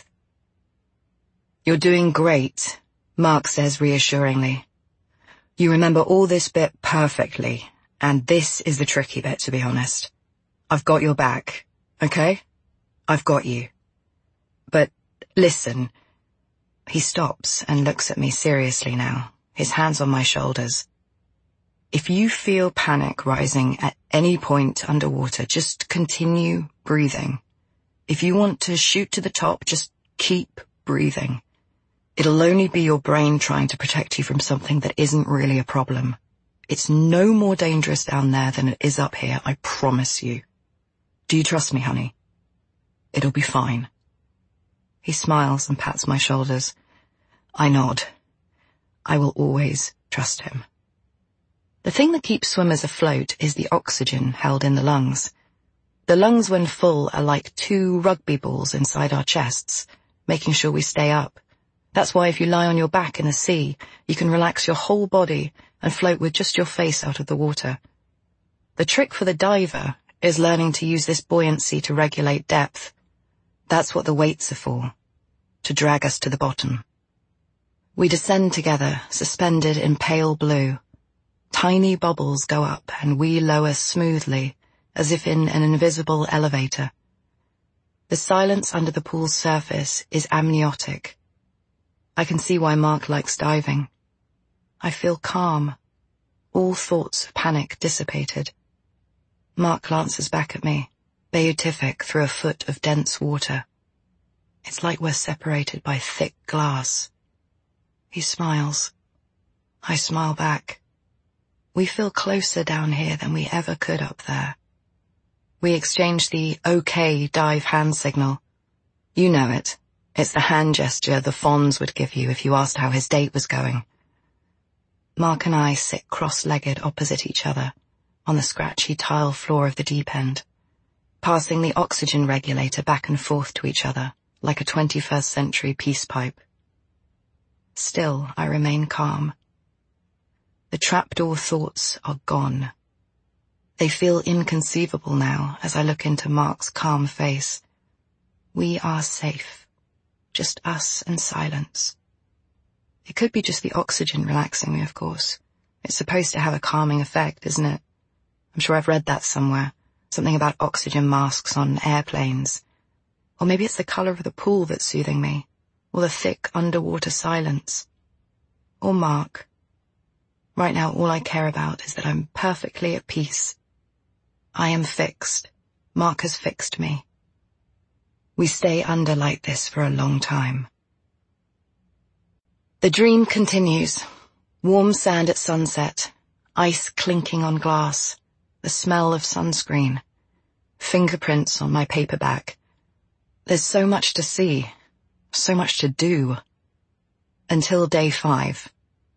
You're doing great, Mark says reassuringly. You remember all this bit perfectly, and this is the tricky bit, to be honest. I've got your back, okay? I've got you. But listen. He stops and looks at me seriously now, his hands on my shoulders. If you feel panic rising at any point underwater, just continue breathing. If you want to shoot to the top, just keep breathing. It'll only be your brain trying to protect you from something that isn't really a problem. It's no more dangerous down there than it is up here, I promise you. Do you trust me, honey? It'll be fine. He smiles and pats my shoulders. I nod. I will always trust him. The thing that keeps swimmers afloat is the oxygen held in the lungs. The lungs, when full, are like two rugby balls inside our chests, making sure we stay up. That's why if you lie on your back in the sea, you can relax your whole body and float with just your face out of the water. The trick for the diver is learning to use this buoyancy to regulate depth. That's what the weights are for, to drag us to the bottom. We descend together, suspended in pale blue. Tiny bubbles go up and we lower smoothly, as if in an invisible elevator. The silence under the pool's surface is amniotic. I can see why Mark likes diving. I feel calm, all thoughts of panic dissipated. Mark glances back at me, beatific through a foot of dense water. It's like we're separated by thick glass. He smiles. I smile back. We feel closer down here than we ever could up there. We exchange the okay dive hand signal. You know it. It's the hand gesture the Fonz would give you if you asked how his date was going. Mark and I sit cross-legged opposite each other, on the scratchy tile floor of the deep end, passing the oxygen regulator back and forth to each other like a twenty-first century peace pipe. Still, I remain calm. The trapdoor thoughts are gone. They feel inconceivable now as I look into Mark's calm face. We are safe. Just us and silence. It could be just the oxygen relaxing me, of course. It's supposed to have a calming effect, isn't it? I'm sure I've read that somewhere. Something about oxygen masks on airplanes. Or maybe it's the colour of the pool that's soothing me. Or the thick underwater silence. Or Mark. Right now, all I care about is that I'm perfectly at peace. I am fixed. Mark has fixed me. We stay under like this for a long time. The dream continues. Warm sand at sunset, ice clinking on glass, the smell of sunscreen, fingerprints on my paperback. There's so much to see, so much to do. Until day five.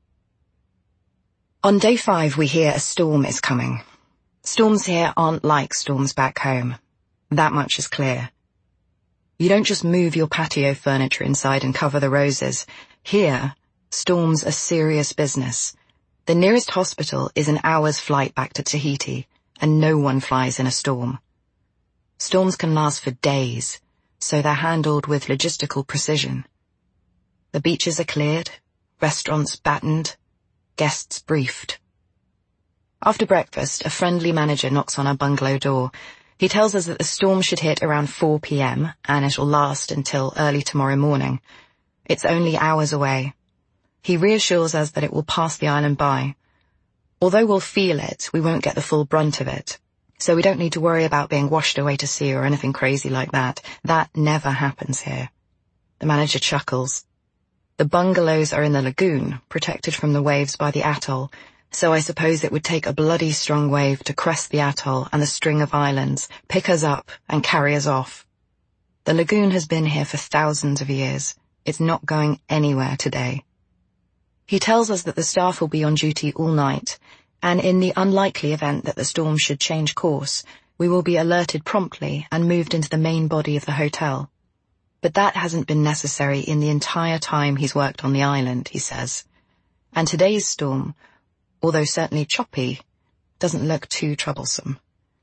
On day five, we hear a storm is coming. Storms here aren't like storms back home. That much is clear. You don't just move your patio furniture inside and cover the roses. Here, storms are serious business. The nearest hospital is an hour's flight back to Tahiti, and no one flies in a storm. Storms can last for days, so they're handled with logistical precision. The beaches are cleared, restaurants battened, guests briefed. After breakfast, a friendly manager knocks on our bungalow door. He tells us that the storm should hit around four p.m, and it'll last until early tomorrow morning. It's only hours away. He reassures us that it will pass the island by. Although we'll feel it, we won't get the full brunt of it. So we don't need to worry about being washed away to sea or anything crazy like that. That never happens here. The manager chuckles. The bungalows are in the lagoon, protected from the waves by the atoll, so I suppose it would take a bloody strong wave to crest the atoll and the string of islands, pick us up and carry us off. The lagoon has been here for thousands of years. It's not going anywhere today. He tells us that the staff will be on duty all night, and in the unlikely event that the storm should change course, we will be alerted promptly and moved into the main body of the hotel. But that hasn't been necessary in the entire time he's worked on the island, he says. And today's storm, although certainly choppy, doesn't look too troublesome.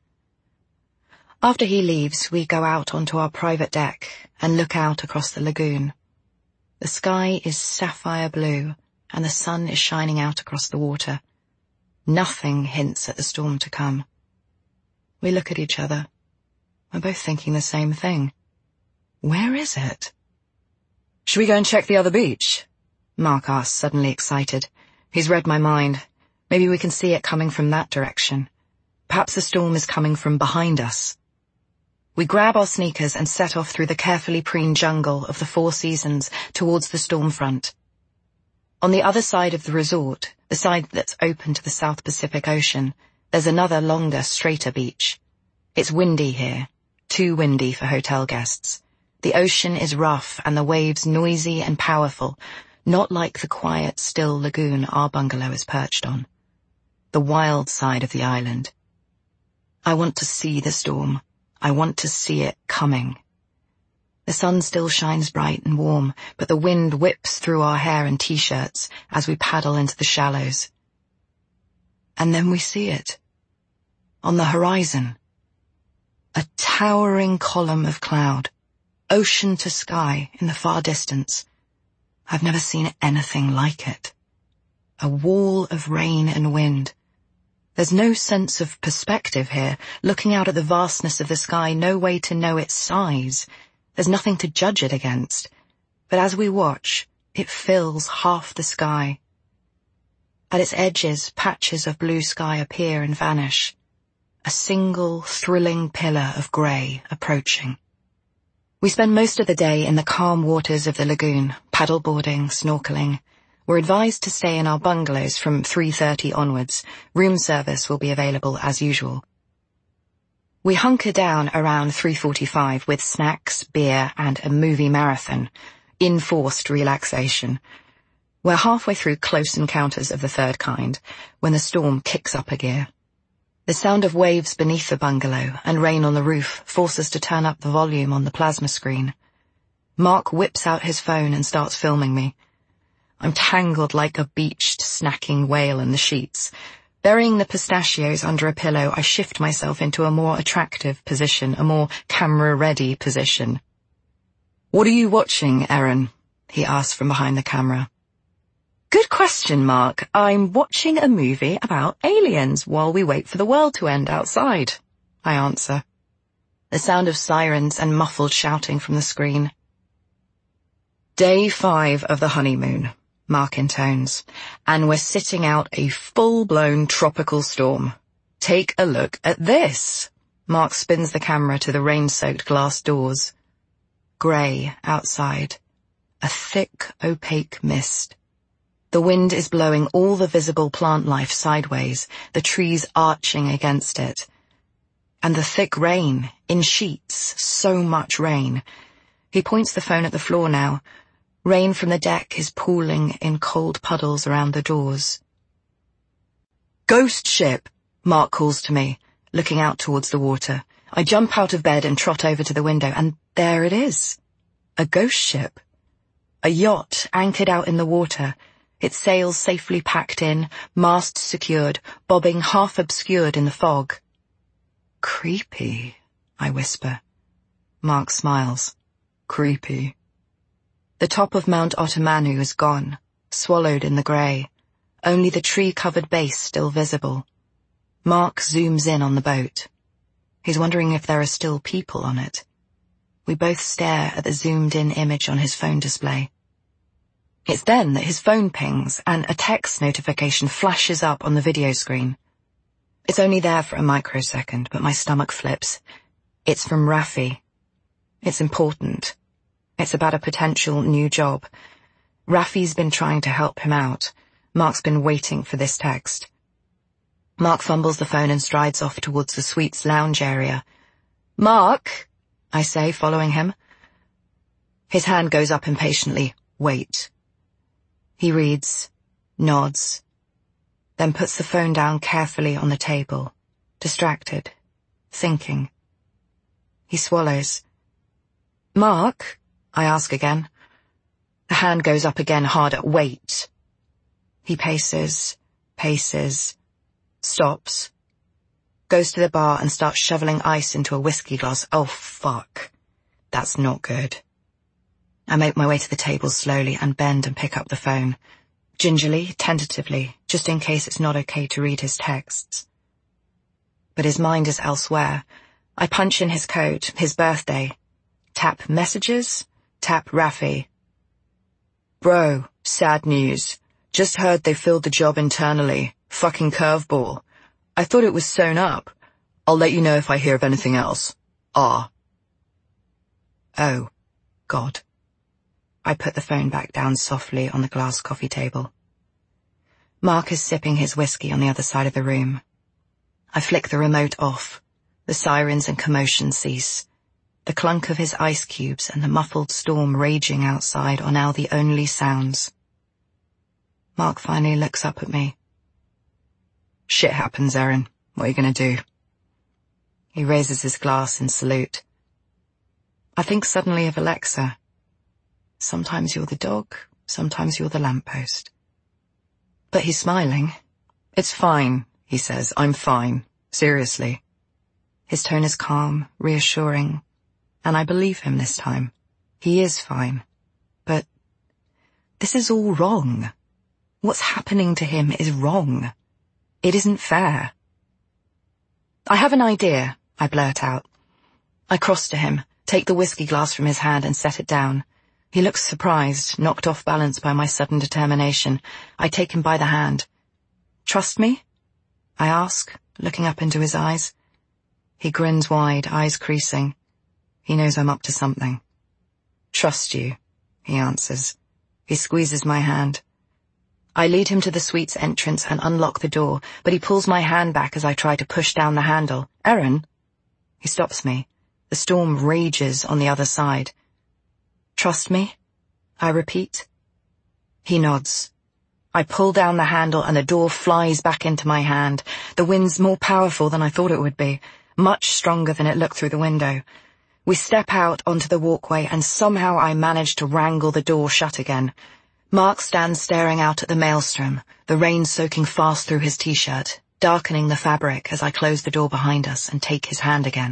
After he leaves, we go out onto our private deck and look out across the lagoon. The sky is sapphire blue, and the sun is shining out across the water. Nothing hints at the storm to come. We look at each other. We're both thinking the same thing. Where is it? Should we go and check the other beach? Mark asks, suddenly excited. He's read my mind. Maybe we can see it coming from that direction. Perhaps the storm is coming from behind us. We grab our sneakers and set off through the carefully preened jungle of the Four Seasons towards the storm front. On the other side of the resort, the side that's open to the South Pacific Ocean, there's another longer, straighter beach. It's windy here, too windy for hotel guests. The ocean is rough and the waves noisy and powerful, not like the quiet, still lagoon our bungalow is perched on. The wild side of the island. I want to see the storm. I want to see it coming. The sun still shines bright and warm, but the wind whips through our hair and t-shirts as we paddle into the shallows. And then we see it. On the horizon. A towering column of cloud. Ocean to sky in the far distance. I've never seen anything like it. A wall of rain and wind. There's no sense of perspective here. Looking out at the vastness of the sky, no way to know its size. There's nothing to judge it against. But as we watch, it fills half the sky. At its edges, patches of blue sky appear and vanish. A single, thrilling pillar of grey approaching. We spend most of the day in the calm waters of the lagoon, paddleboarding, snorkeling. We're advised to stay in our bungalows from three thirty onwards. Room service will be available as usual. We hunker down around three forty-five with snacks, beer, and a movie marathon. Enforced relaxation. We're halfway through Close Encounters of the Third Kind when the storm kicks up a gear. The sound of waves beneath the bungalow and rain on the roof force us to turn up the volume on the plasma screen. Mark whips out his phone and starts filming me. I'm tangled like a beached, snacking whale in the sheets. Burying the pistachios under a pillow, I shift myself into a more attractive position, a more camera-ready position. "What are you watching, Erin?" he asks from behind the camera. "Good question, Mark. I'm watching a movie about aliens while we wait for the world to end outside," I answer. The sound of sirens and muffled shouting from the screen. "Day five of the honeymoon," Mark intones, "and we're sitting out a full-blown tropical storm. Take a look at this." Mark spins the camera to the rain-soaked glass doors. Grey outside. A thick, opaque mist. The wind is blowing all the visible plant life sideways, the trees arching against it. And the thick rain, in sheets, so much rain. He points the phone at the floor now. Rain from the deck is pooling in cold puddles around the doors. "Ghost ship," Mark calls to me, looking out towards the water. I jump out of bed and trot over to the window, and there it is. A ghost ship. A yacht anchored out in the water, its sails safely packed in, masts secured, bobbing half obscured in the fog. "Creepy," I whisper. Mark smiles. "Creepy." The top of Mount Otomanu is gone, swallowed in the grey, only the tree-covered base still visible. Mark zooms in on the boat. He's wondering if there are still people on it. We both stare at the zoomed-in image on his phone display. It's then that his phone pings and a text notification flashes up on the video screen. It's only there for a microsecond, but my stomach flips. It's from Rafi. It's important. It's about a potential new job. Rafi's been trying to help him out. Mark's been waiting for this text. Mark fumbles the phone and strides off towards the suite's lounge area. "Mark," I say, following him. His hand goes up impatiently. "Wait." He reads, nods, then puts the phone down carefully on the table, distracted, thinking. He swallows. "Mark?" I ask again. The hand goes up again harder. "Wait." He paces, paces, stops, goes to the bar and starts shoveling ice into a whiskey glass. Oh, fuck. That's not good. I make my way to the table slowly and bend and pick up the phone. Gingerly, tentatively, just in case it's not okay to read his texts. But his mind is elsewhere. I punch in his code, his birthday. Tap messages, tap Rafi. "Bro, sad news. Just heard they filled the job internally. Fucking curveball. I thought it was sewn up. I'll let you know if I hear of anything else. Ah." Oh, God. I put the phone back down softly on the glass coffee table. Mark is sipping his whiskey on the other side of the room. I flick the remote off. The sirens and commotion cease. The clunk of his ice cubes and the muffled storm raging outside are now the only sounds. Mark finally looks up at me. "Shit happens, Erin. What are you gonna do?" He raises his glass in salute. I think suddenly of Alexa. Sometimes you're the dog, sometimes you're the lamppost. But he's smiling. "It's fine," he says. "I'm fine. Seriously." His tone is calm, reassuring, and I believe him this time. He is fine. But this is all wrong. What's happening to him is wrong. It isn't fair. "I have an idea," I blurt out. I cross to him, take the whiskey glass from his hand and set it down. He looks surprised, knocked off balance by my sudden determination. I take him by the hand. "Trust me?" I ask, looking up into his eyes. He grins wide, eyes creasing. He knows I'm up to something. "Trust you," he answers. He squeezes my hand. I lead him to the suite's entrance and unlock the door, but he pulls my hand back as I try to push down the handle. "Erin?" He stops me. The storm rages on the other side. "Trust me?" I repeat. He nods. I pull down the handle and the door flies back into my hand. The wind's more powerful than I thought it would be, much stronger than it looked through the window. We step out onto the walkway and somehow I manage to wrangle the door shut again. Mark stands staring out at the maelstrom, the rain soaking fast through his t-shirt, darkening the fabric as I close the door behind us and take his hand again.